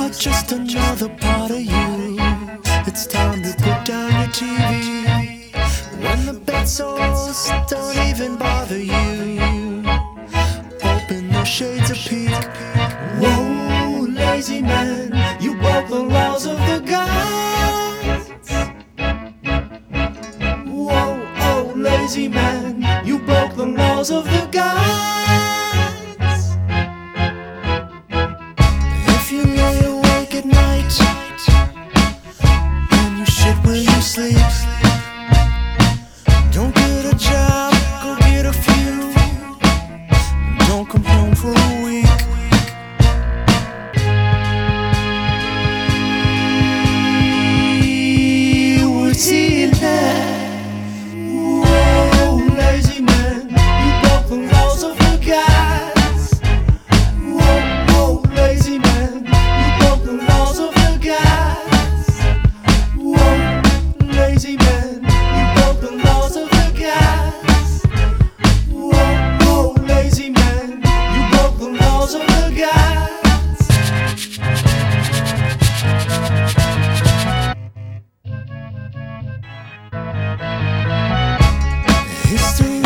not just another part of you. It's time to put down your TV. When the bed sores don't even bother you, open the shades of peak. Whoa, lazy man, you broke the laws of the gods. Whoa, oh, lazy man, you broke the laws of the gods. If you lay awake at night and you shit where you sleep, don't get a job, go get a few. Don't come home for a week. We're seeing that. Whoa, lazy man, you broke the laws of the gods. Whoa, whoa, lazy man, you broke the laws of the gods. Whoa, lazy man, you broke the laws of the gods. Whoa, whoa, lazy man, you broke the laws of the gods. History